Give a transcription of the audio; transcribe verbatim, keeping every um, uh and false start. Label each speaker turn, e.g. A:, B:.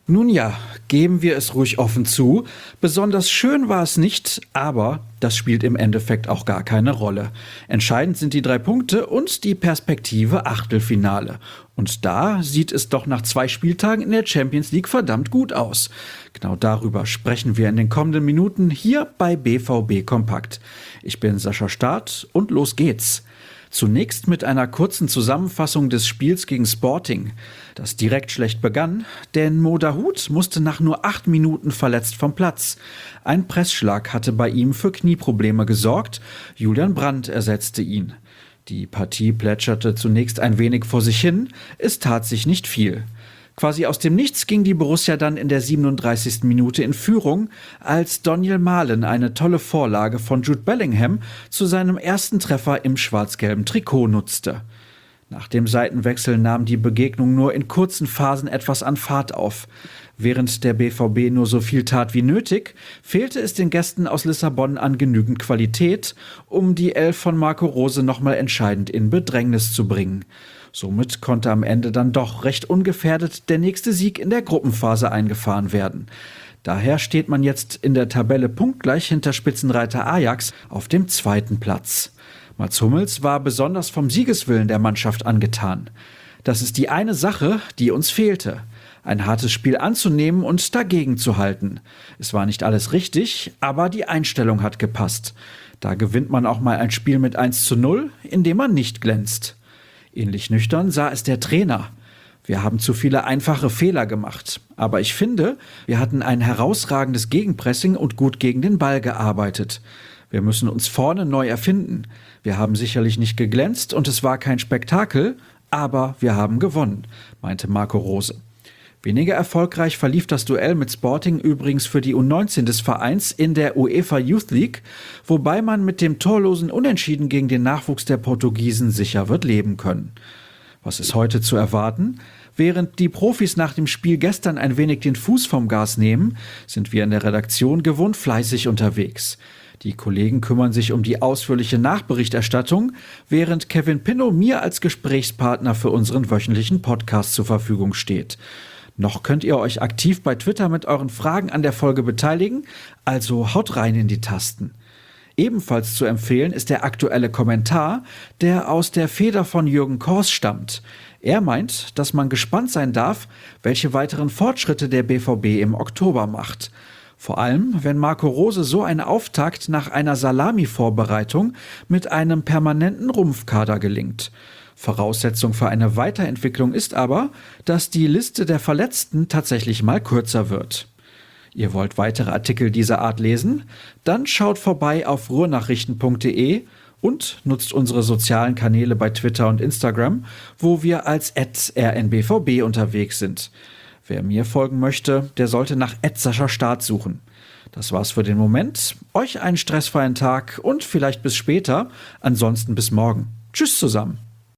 A: Nun ja, geben wir es ruhig offen zu, besonders schön war es nicht, aber das spielt im Endeffekt auch gar keine Rolle. Entscheidend sind die drei Punkte und die Perspektive Achtelfinale. Und da sieht es doch nach zwei Spieltagen in der Champions League verdammt gut aus. Genau darüber sprechen wir in den kommenden Minuten hier bei B V B Kompakt. Ich bin Sascha Staat und los geht's. Zunächst mit einer kurzen Zusammenfassung des Spiels gegen Sporting, das direkt schlecht begann, denn Mo Dahoud musste nach nur acht Minuten verletzt vom Platz. Ein Pressschlag hatte bei ihm für Knieprobleme gesorgt, Julian Brandt ersetzte ihn. Die Partie plätscherte zunächst ein wenig vor sich hin, es tat sich nicht viel. Quasi aus dem Nichts ging die Borussia dann in der siebenunddreißigsten Minute in Führung, als Donyell Malen eine tolle Vorlage von Jude Bellingham zu seinem ersten Treffer im schwarz-gelben Trikot nutzte. Nach dem Seitenwechsel nahm die Begegnung nur in kurzen Phasen etwas an Fahrt auf. Während der B V B nur so viel tat wie nötig, fehlte es den Gästen aus Lissabon an genügend Qualität, um die Elf von Marco Rose nochmal entscheidend in Bedrängnis zu bringen. Somit konnte am Ende dann doch recht ungefährdet der nächste Sieg in der Gruppenphase eingefahren werden. Daher steht man jetzt in der Tabelle punktgleich hinter Spitzenreiter Ajax auf dem zweiten Platz. Mats Hummels war besonders vom Siegeswillen der Mannschaft angetan. Das ist die eine Sache, die uns fehlte. Ein hartes Spiel anzunehmen und dagegen zu halten. Es war nicht alles richtig, aber die Einstellung hat gepasst. Da gewinnt man auch mal ein Spiel mit eins zu null, indem man nicht glänzt. Ähnlich nüchtern sah es der Trainer. Wir haben zu viele einfache Fehler gemacht. Aber ich finde, wir hatten ein herausragendes Gegenpressing und gut gegen den Ball gearbeitet. Wir müssen uns vorne neu erfinden. Wir haben sicherlich nicht geglänzt und es war kein Spektakel, aber wir haben gewonnen, meinte Marco Rose. Weniger erfolgreich verlief das Duell mit Sporting übrigens für die U neunzehn des Vereins in der UEFA Youth League, wobei man mit dem torlosen Unentschieden gegen den Nachwuchs der Portugiesen sicher wird leben können. Was ist heute zu erwarten? Während die Profis nach dem Spiel gestern ein wenig den Fuß vom Gas nehmen, sind wir in der Redaktion gewohnt fleißig unterwegs. Die Kollegen kümmern sich um die ausführliche Nachberichterstattung, während Kevin Pinnow mir als Gesprächspartner für unseren wöchentlichen Podcast zur Verfügung steht. Noch könnt ihr euch aktiv bei Twitter mit euren Fragen an der Folge beteiligen, also haut rein in die Tasten. Ebenfalls zu empfehlen ist der aktuelle Kommentar, der aus der Feder von Jürgen Kors stammt. Er meint, dass man gespannt sein darf, welche weiteren Fortschritte der B V B im Oktober macht. Vor allem, wenn Marco Rose so einen Auftakt nach einer Salami-Vorbereitung mit einem permanenten Rumpfkader gelingt. Voraussetzung für eine Weiterentwicklung ist aber, dass die Liste der Verletzten tatsächlich mal kürzer wird. Ihr wollt weitere Artikel dieser Art lesen? Dann schaut vorbei auf ruhrnachrichten punkt de und nutzt unsere sozialen Kanäle bei Twitter und Instagram, wo wir als at r n b v b unterwegs sind. Wer mir folgen möchte, der sollte nach at Sascha Staat suchen. Das war's für den Moment. Euch einen stressfreien Tag und vielleicht bis später. Ansonsten bis morgen. Tschüss zusammen.